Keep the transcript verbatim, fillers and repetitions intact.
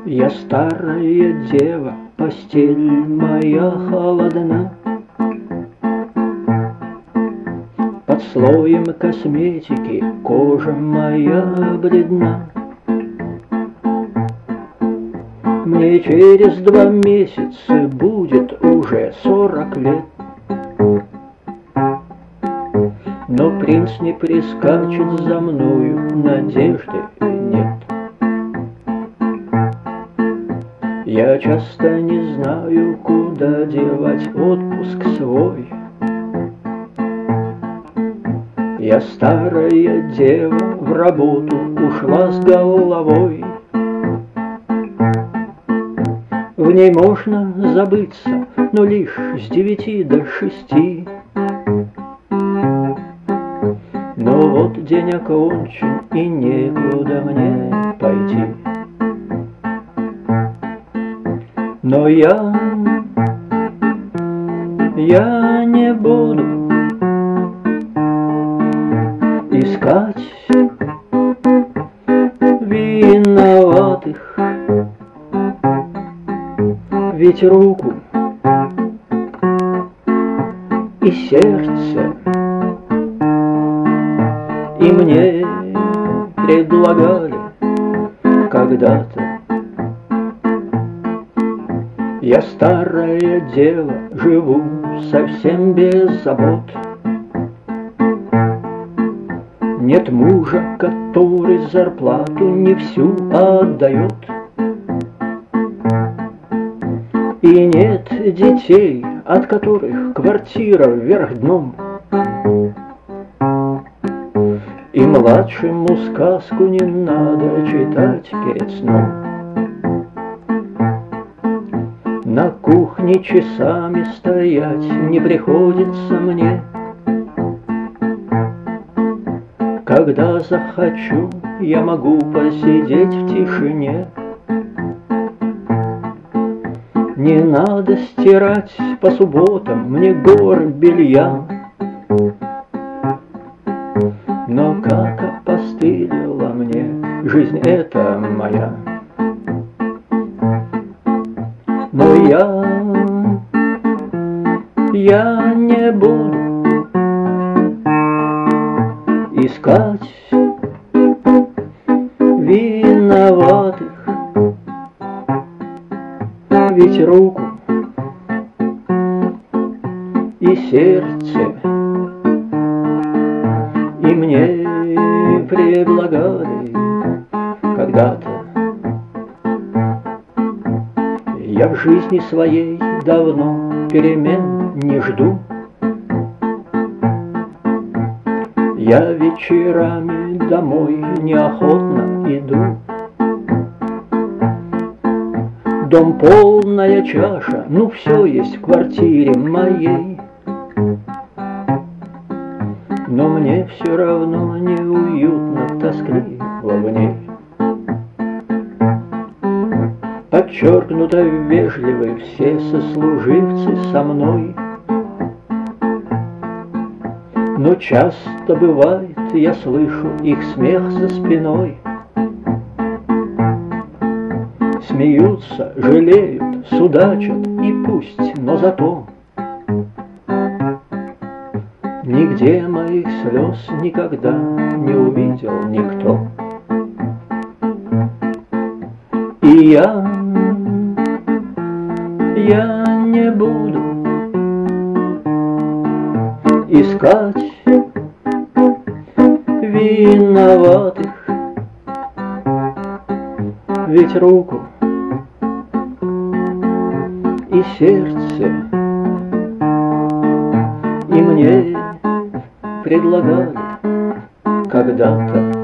Я старая дева, постель моя холодна, под слоем косметики кожа моя бледна. Мне через два месяца будет уже сорок лет, но принц не прискачет за мною, надежды нет. Я часто не знаю, куда девать отпуск свой. Я старая дева, в работу ушла с головой. В ней можно забыться, но лишь с девяти до шести. Но вот день окончен, и некуда мне пойти. Но я, я не буду искать виноватых, ведь руку и сердце и мне предлагали когда-то. Я старая дева, живу совсем без забот. Нет мужа, который зарплату не всю отдает. И нет детей, от которых квартира вверх дном. И младшему сказку не надо читать перед сном. На кухне часами стоять не приходится мне. Когда захочу, я могу посидеть в тишине. Не надо стирать по субботам мне горы белья. Но как опостылила мне жизнь эта моя. Но я, я не буду искать виноватых, ведь руку и сердце и мне предлагали когда-то. Я в жизни своей давно перемен не жду. Я вечерами домой неохотно иду. Дом полная чаша, ну все есть в квартире моей. Но мне все равно неуютно, тоскливо в ней. Подчеркнуто вежливы все сослуживцы со мной. Но часто бывает, я слышу их смех за спиной. Смеются, жалеют, судачат, и пусть, но зато нигде моих слез никогда не увидел никто. И я, я не буду искать виноватых, ведь руку и сердце и мне предлагали когда-то.